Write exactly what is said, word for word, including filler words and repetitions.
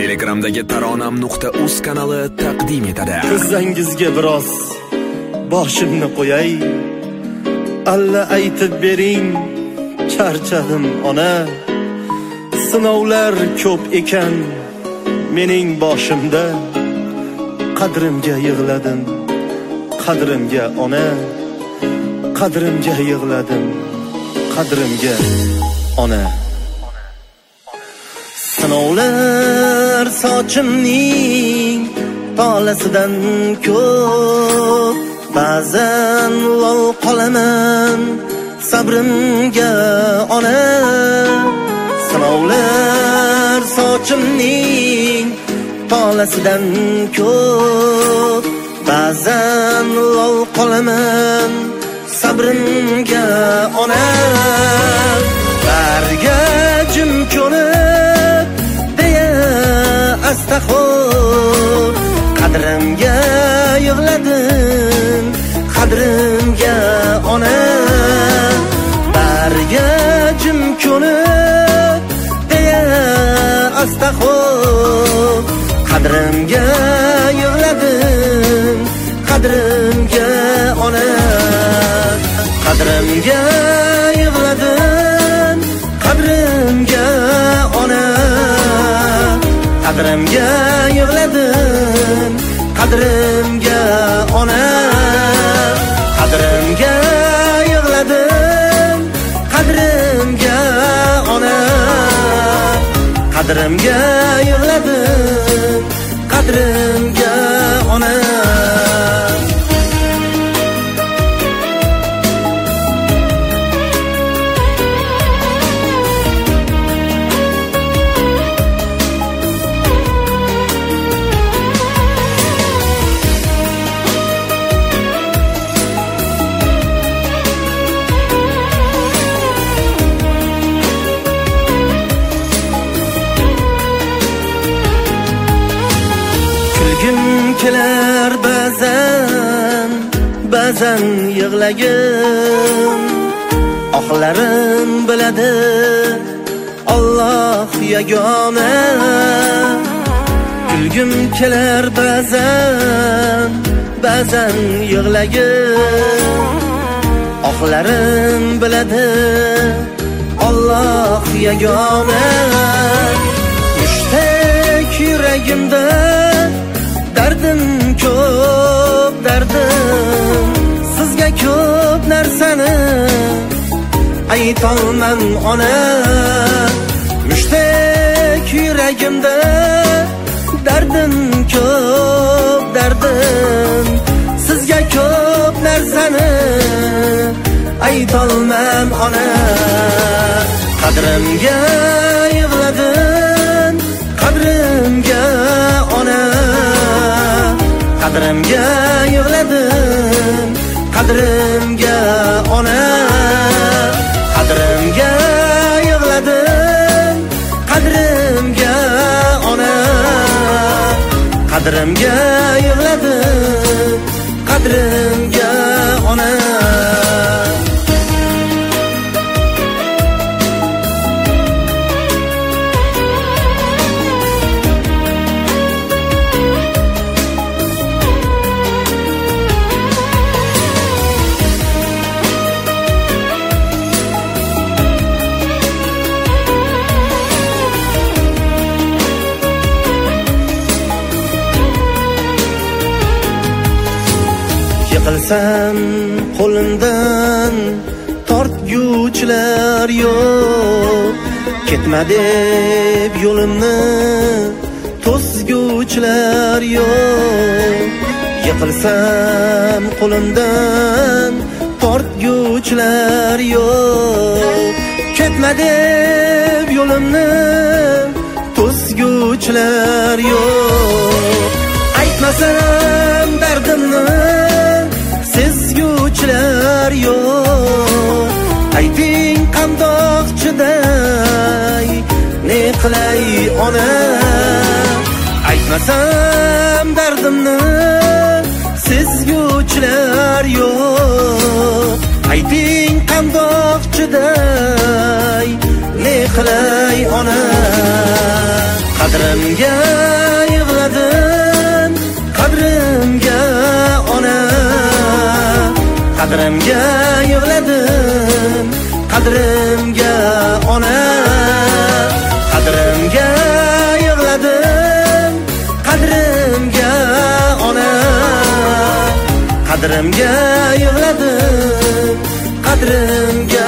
Telegramdagi taronam nuqta uz kanali taqdim etadi. Ko'zingizga biroz boshimni qo'yay, alla aytib bering, charchadim ona. Sinovlar ko'p ekan mening boshimda, qadrimga yig'ladim, qadrimga ona, qadrimga yig'ladim, qadrimga ona. Sinovlar sochimning tolasidan ko'p, ba'zan lol qolaman sabrimga ona. Sinovlar sochimning tolasidan ko'p, ba'zan lol qolaman sabrimga ona. Barga jim ko'nib deya astaxo'r, qadrimga yig'ladim, qadrimga ona. Barga jim ko'nib deya astaxo'r, qadrimga yig'ladim, qadrimga ona. Qadrimga yig'ladim, qadrimga ona. Qadrimga yig'ladim, qadrimga ona. Qadrimga yig'ladim, qadrimga ona. Qadrimga yig'ladim, qadrimga ona. Kelar ba'zan, ba'zan yig'lagim, oxlarim biladi Alloh yagona. Kulgim kelar ba'zan, ba'zan yig'lagim, oxlarim biladi Alloh yagona. Mushtaq yuragimda dardim ko'p, dardim sizga ko'p narsani aytolman ona. Mushtaq yuragimda dardim ko'p, dardim sizga ko'p narsani aytolman ona. Qadrimga yig'ladim, qadrimga ona. Qadrimga yig'ladim, qadrimga ona. Qadrimga yig'ladim, qadrimga ona. Qadrimga yig'ladim, qadrimga ona. Yiqilsam qo'limdan tortguchilar yo'q, ketma deb yo'limni to'sguchilar yo'q. Yiqilsam qo'limdan tortguchilar yo'q, ketma deb yo'limni to'sguchilar yo'q. Aytmasam dardimni sezguchilar yo'q. Ayting qandoq chiday, ne qilay ona. Aytmasam dardimni sezguchilar yo'q. Ayting qandoq chiday, ne qilay ona. Qadrimga yig'ladim, qadrimga ona. Qadrimga yig'ladim, qadrimga ona. Qadrimga yig'ladim, qadrimga ona. Qadrimga yig'ladim, qadrimga